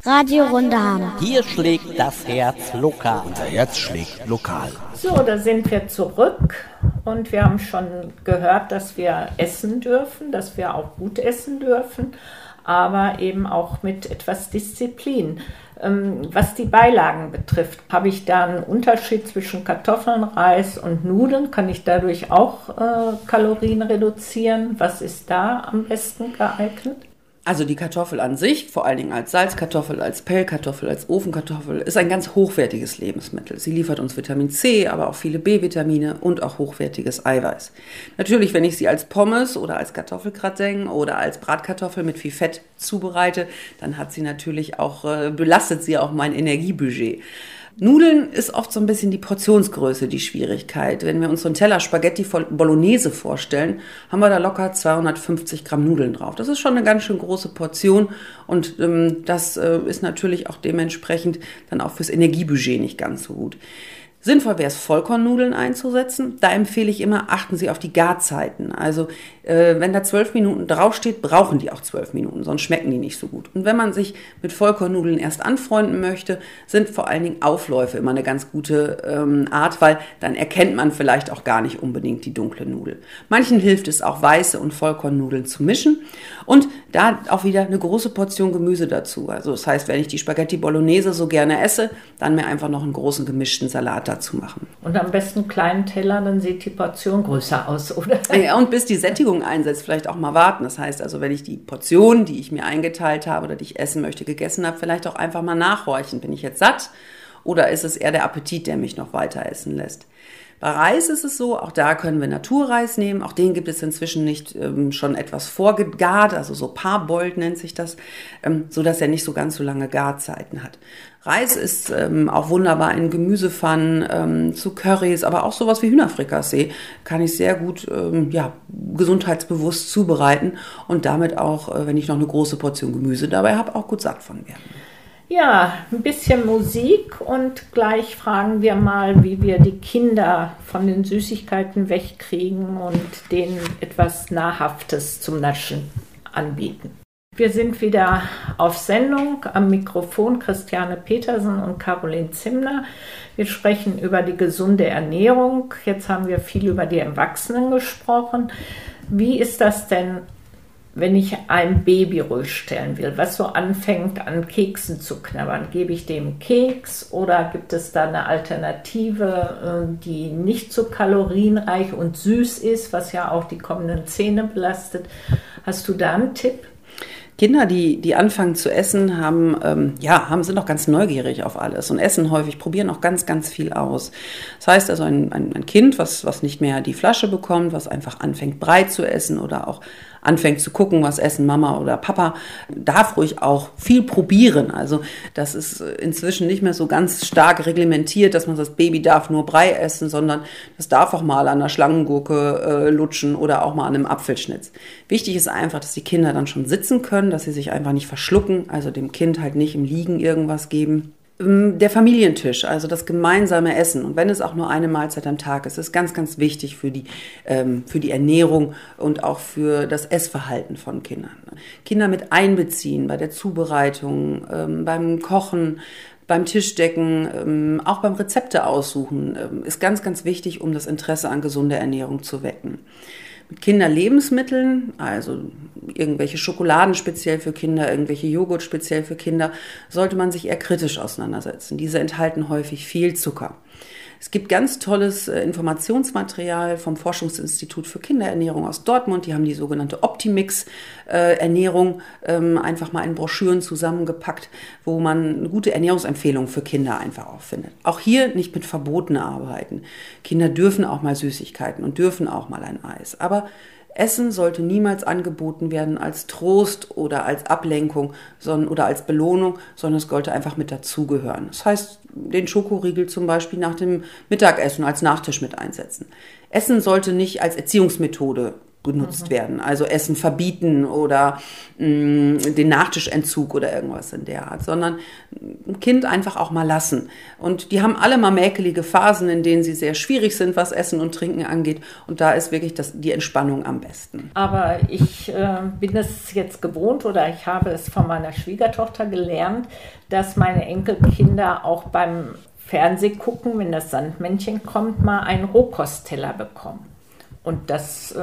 Radio Runderham. Hier schlägt das Herz lokal. Unser Herz schlägt lokal. So, da sind wir zurück und wir haben schon gehört, dass wir essen dürfen, dass wir auch gut essen dürfen, aber eben auch mit etwas Disziplin. Was die Beilagen betrifft, habe ich da einen Unterschied zwischen Kartoffeln, Reis und Nudeln? Kann ich dadurch auch Kalorien reduzieren? Was ist da am besten geeignet? Also die Kartoffel an sich, vor allen Dingen als Salzkartoffel, als Pellkartoffel, als Ofenkartoffel, ist ein ganz hochwertiges Lebensmittel. Sie liefert uns Vitamin C, aber auch viele B-Vitamine und auch hochwertiges Eiweiß. Natürlich, wenn ich sie als Pommes oder als Kartoffelgratin oder als Bratkartoffel mit viel Fett zubereite, dann hat sie natürlich auch, belastet sie auch mein Energiebudget. Nudeln ist oft so ein bisschen die Portionsgröße, die Schwierigkeit. Wenn wir uns so einen Teller Spaghetti Bolognese vorstellen, haben wir da locker 250 Gramm Nudeln drauf. Das ist schon eine ganz schön große Portion und das ist natürlich auch dementsprechend dann auch fürs Energiebudget nicht ganz so gut. Sinnvoll wäre es, Vollkornnudeln einzusetzen. Da empfehle ich immer, achten Sie auf die Garzeiten. Also wenn da 12 Minuten draufsteht, brauchen die auch 12 Minuten, sonst schmecken die nicht so gut. Und wenn man sich mit Vollkornnudeln erst anfreunden möchte, sind vor allen Dingen Aufläufe immer eine ganz gute Art, weil dann erkennt man vielleicht auch gar nicht unbedingt die dunkle Nudel. Manchen hilft es auch, weiße und Vollkornnudeln zu mischen und da auch wieder eine große Portion Gemüse dazu. Also das heißt, wenn ich die Spaghetti Bolognese so gerne esse, dann mir einfach noch einen großen gemischten Salat dazu machen. Und am besten einen kleinen Teller, dann sieht die Portion größer aus, oder? Ja, und bis die Sättigung einsetzt, vielleicht auch mal warten. Das heißt also, wenn ich die Portion, die ich mir eingeteilt habe oder die ich essen möchte, gegessen habe, vielleicht auch einfach mal nachhorchen. Bin ich jetzt satt oder ist es eher der Appetit, der mich noch weiter essen lässt? Bei Reis ist es so, auch da können wir Naturreis nehmen. Auch den gibt es inzwischen nicht schon etwas vorgegart, also so Parboiled nennt sich das, so dass er nicht so ganz so lange Garzeiten hat. Reis ist auch wunderbar in Gemüsepfannen, zu Currys, aber auch sowas wie Hühnerfrikassee kann ich sehr gut gesundheitsbewusst zubereiten und damit auch, wenn ich noch eine große Portion Gemüse dabei habe, auch gut satt von werden. Ja, ein bisschen Musik und gleich fragen wir mal, wie wir die Kinder von den Süßigkeiten wegkriegen und denen etwas Nahrhaftes zum Naschen anbieten. Wir sind wieder auf Sendung, am Mikrofon Christiane Petersen und Caroline Zimner. Wir sprechen über die gesunde Ernährung. Jetzt haben wir viel über die Erwachsenen gesprochen. Wie ist das denn, wenn ich ein Baby ruhig stellen will, was so anfängt an Keksen zu knabbern? Gebe ich dem Keks oder gibt es da eine Alternative, die nicht so kalorienreich und süß ist, was ja auch die kommenden Zähne belastet? Hast du da einen Tipp? Kinder, die anfangen zu essen, sind noch ganz neugierig auf alles und essen häufig, probieren auch ganz, ganz viel aus. Das heißt also, ein Kind, was nicht mehr die Flasche bekommt, was einfach anfängt Brei zu essen oder auch anfängt zu gucken, was essen Mama oder Papa, darf ruhig auch viel probieren. Also das ist inzwischen nicht mehr so ganz stark reglementiert, dass man sagt, das Baby darf nur Brei essen, sondern das darf auch mal an einer Schlangengurke lutschen oder auch mal an einem Apfelschnitz. Wichtig ist einfach, dass die Kinder dann schon sitzen können, dass sie sich einfach nicht verschlucken, also dem Kind halt nicht im Liegen irgendwas geben. Der Familientisch, also das gemeinsame Essen und wenn es auch nur eine Mahlzeit am Tag ist, ist ganz, ganz wichtig für die Ernährung und auch für das Essverhalten von Kindern. Kinder mit einbeziehen bei der Zubereitung, beim Kochen, beim Tischdecken, auch beim Rezepte aussuchen, ist ganz, ganz wichtig, um das Interesse an gesunder Ernährung zu wecken. Mit Kinderlebensmitteln, also irgendwelche Schokoladen speziell für Kinder, irgendwelche Joghurt speziell für Kinder, sollte man sich eher kritisch auseinandersetzen. Diese enthalten häufig viel Zucker. Es gibt ganz tolles Informationsmaterial vom Forschungsinstitut für Kinderernährung aus Dortmund. Die haben die sogenannte Optimix-Ernährung einfach mal in Broschüren zusammengepackt, wo man eine gute Ernährungsempfehlung für Kinder einfach auch findet. Auch hier nicht mit Verboten arbeiten. Kinder dürfen auch mal Süßigkeiten und dürfen auch mal ein Eis. Aber Essen sollte niemals angeboten werden als Trost oder als Ablenkung oder als Belohnung, sondern es sollte einfach mit dazugehören. Das heißt, den Schokoriegel zum Beispiel nach dem Mittagessen als Nachtisch mit einsetzen. Essen sollte nicht als Erziehungsmethode genutzt werden. Also Essen verbieten oder den Nachtischentzug oder irgendwas in der Art, sondern ein Kind einfach auch mal lassen. Und die haben alle mal mäkelige Phasen, in denen sie sehr schwierig sind, was Essen und Trinken angeht. Und da ist wirklich die Entspannung am besten. Aber ich bin es jetzt gewohnt oder ich habe es von meiner Schwiegertochter gelernt, dass meine Enkelkinder auch beim Fernsehgucken, wenn das Sandmännchen kommt, mal einen Rohkostteller bekommen. Und das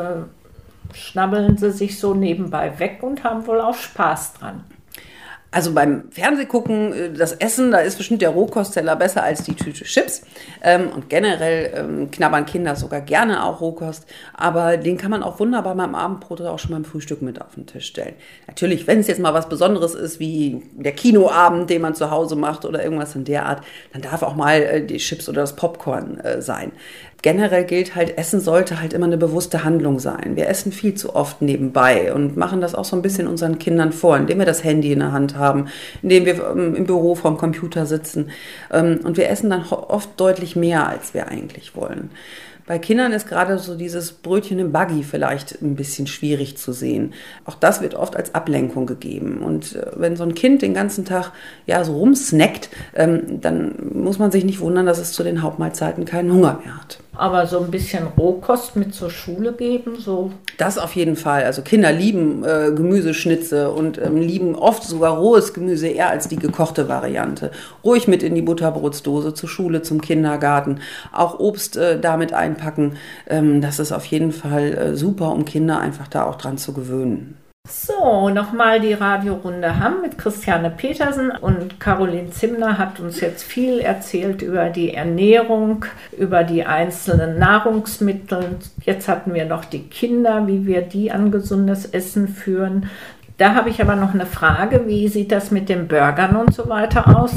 schnabbeln sie sich so nebenbei weg und haben wohl auch Spaß dran. Also beim Fernsehgucken, das Essen, da ist bestimmt der Rohkostteller besser als die Tüte Chips. Und generell knabbern Kinder sogar gerne auch Rohkost. Aber den kann man auch wunderbar beim Abendbrot oder auch schon beim Frühstück mit auf den Tisch stellen. Natürlich, wenn es jetzt mal was Besonderes ist, wie der Kinoabend, den man zu Hause macht oder irgendwas in der Art, dann darf auch mal die Chips oder das Popcorn sein. Generell gilt halt, Essen sollte halt immer eine bewusste Handlung sein. Wir essen viel zu oft nebenbei und machen das auch so ein bisschen unseren Kindern vor, indem wir das Handy in der Hand haben, indem wir im Büro vorm Computer sitzen. Und wir essen dann oft deutlich mehr, als wir eigentlich wollen. Bei Kindern ist gerade so dieses Brötchen im Buggy vielleicht ein bisschen schwierig zu sehen. Auch das wird oft als Ablenkung gegeben. Und wenn so ein Kind den ganzen Tag so rumsnackt, dann muss man sich nicht wundern, dass es zu den Hauptmahlzeiten keinen Hunger mehr hat. Aber so ein bisschen Rohkost mit zur Schule geben, so? Das auf jeden Fall. Also Kinder lieben Gemüseschnitze und lieben oft sogar rohes Gemüse eher als die gekochte Variante. Ruhig mit in die Butterbrotsdose, zur Schule, zum Kindergarten. Auch Obst damit einpacken. Das ist auf jeden Fall super, um Kinder einfach da auch dran zu gewöhnen. So, nochmal die Radiorunde Hamm mit Christiane Petersen und Caroline Zimner hat uns jetzt viel erzählt über die Ernährung, über die einzelnen Nahrungsmittel. Jetzt hatten wir noch die Kinder, wie wir die an gesundes Essen führen. Da habe ich aber noch eine Frage, wie sieht das mit den Burgern und so weiter aus?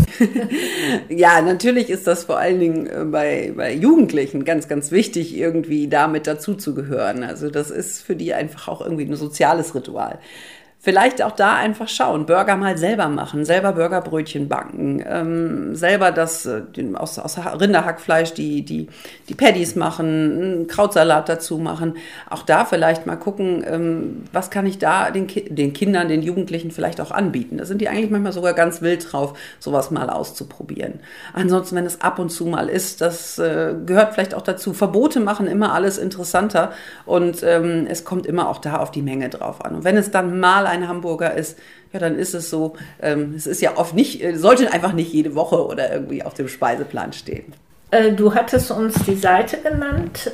Ja, natürlich ist das vor allen Dingen bei Jugendlichen ganz, ganz wichtig, irgendwie damit dazuzugehören. Also das ist für die einfach auch irgendwie ein soziales Ritual. Vielleicht auch da einfach schauen, Burger mal selber machen, selber Burgerbrötchen backen, selber das aus Rinderhackfleisch die Patties machen, einen Krautsalat dazu machen. Auch da vielleicht mal gucken, was kann ich da den Kindern, den Jugendlichen vielleicht auch anbieten. Da sind die eigentlich manchmal sogar ganz wild drauf, sowas mal auszuprobieren. Ansonsten, wenn es ab und zu mal ist, das gehört vielleicht auch dazu. Verbote machen immer alles interessanter und es kommt immer auch da auf die Menge drauf an. Und wenn es dann mal ein Hamburger ist, ja, dann ist es so. Es ist ja oft nicht, sollte einfach nicht jede Woche oder irgendwie auf dem Speiseplan stehen. Du hattest uns die Seite genannt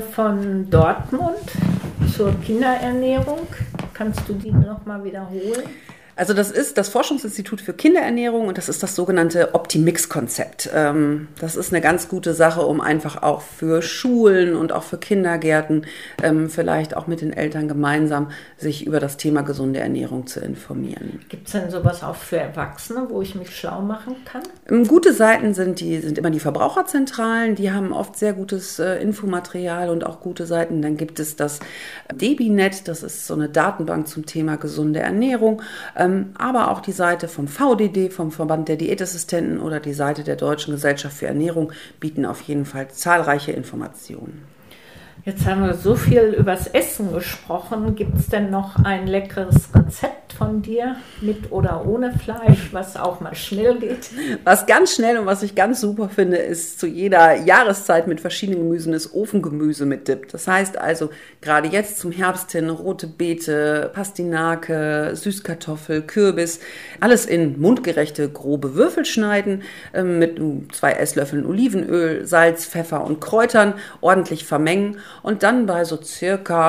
von Dortmund zur Kinderernährung. Kannst du die nochmal wiederholen? Also das ist das Forschungsinstitut für Kinderernährung und das ist das sogenannte Optimix-Konzept. Das ist eine ganz gute Sache, um einfach auch für Schulen und auch für Kindergärten vielleicht auch mit den Eltern gemeinsam sich über das Thema gesunde Ernährung zu informieren. Gibt es denn sowas auch für Erwachsene, wo ich mich schlau machen kann? Gute Seiten sind immer die Verbraucherzentralen, die haben oft sehr gutes Infomaterial und auch gute Seiten. Dann gibt es das Debinet, das ist so eine Datenbank zum Thema gesunde Ernährung. Aber auch die Seite vom VDD, vom Verband der Diätassistenten oder die Seite der Deutschen Gesellschaft für Ernährung bieten auf jeden Fall zahlreiche Informationen. Jetzt haben wir so viel übers Essen gesprochen. Gibt es denn noch ein leckeres Rezept von dir, mit oder ohne Fleisch, was auch mal schnell geht? Was ganz schnell und was ich ganz super finde, ist zu jeder Jahreszeit mit verschiedenen Gemüsen ist Ofengemüse mit Dip. Das heißt also, gerade jetzt zum Herbst hin, rote Beete, Pastinake, Süßkartoffel, Kürbis, alles in mundgerechte grobe Würfel schneiden, mit 2 Esslöffeln Olivenöl, Salz, Pfeffer und Kräutern ordentlich vermengen und dann bei so circa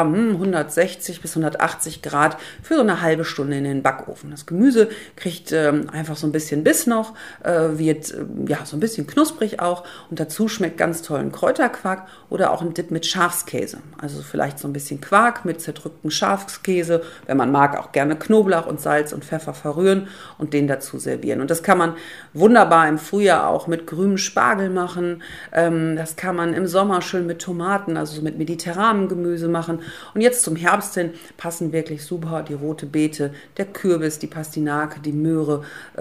160 bis 180 Grad für so eine halbe Stunde in den Backofen. Das Gemüse kriegt einfach so ein bisschen Biss noch, wird so ein bisschen knusprig auch und dazu schmeckt ganz tollen Kräuterquark oder auch ein Dip mit Schafskäse. Also vielleicht so ein bisschen Quark mit zerdrücktem Schafskäse, wenn man mag, auch gerne Knoblauch und Salz und Pfeffer verrühren und den dazu servieren. Und das kann man wunderbar im Frühjahr auch mit grünem Spargel machen. Das kann man im Sommer schön mit Tomaten, also mit mediterranem Gemüse machen. Und jetzt zum Herbst hin passen wirklich super die rote Beete, der Kürbis, die Pastinake, die Möhre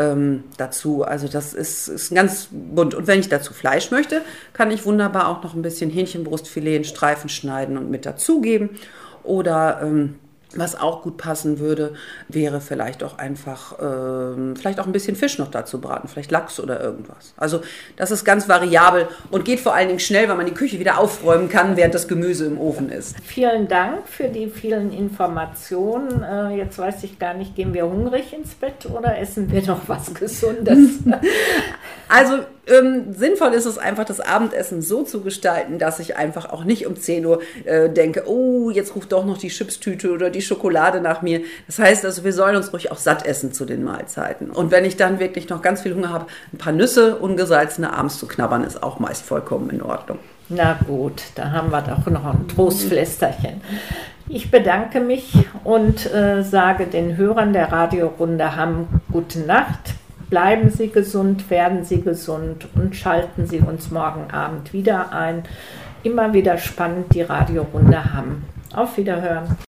dazu. Also das ist ganz bunt. Und wenn ich dazu Fleisch möchte, kann ich wunderbar auch noch ein bisschen Hähnchenbrustfilet in Streifen schneiden und mit dazugeben. Oder was auch gut passen würde, wäre vielleicht auch einfach, vielleicht auch ein bisschen Fisch noch dazu braten, vielleicht Lachs oder irgendwas. Also das ist ganz variabel und geht vor allen Dingen schnell, weil man die Küche wieder aufräumen kann, während das Gemüse im Ofen ist. Vielen Dank für die vielen Informationen. Jetzt weiß ich gar nicht, gehen wir hungrig ins Bett oder essen wir noch was Gesundes? Also sinnvoll ist es einfach, das Abendessen so zu gestalten, dass ich einfach auch nicht um 10 Uhr denke, oh, jetzt ruft doch noch die Chipstüte oder die Schokolade nach mir. Das heißt also, wir sollen uns ruhig auch satt essen zu den Mahlzeiten. Und wenn ich dann wirklich noch ganz viel Hunger habe, ein paar Nüsse, ungesalzene, abends zu knabbern, ist auch meist vollkommen in Ordnung. Na gut, da haben wir doch noch ein Trostflästerchen. Ich bedanke mich und sage den Hörern der Radiorunde Hamm gute Nacht. Bleiben Sie gesund, werden Sie gesund und schalten Sie uns morgen Abend wieder ein. Immer wieder spannend, die Radiorunde Hamm. Auf Wiederhören.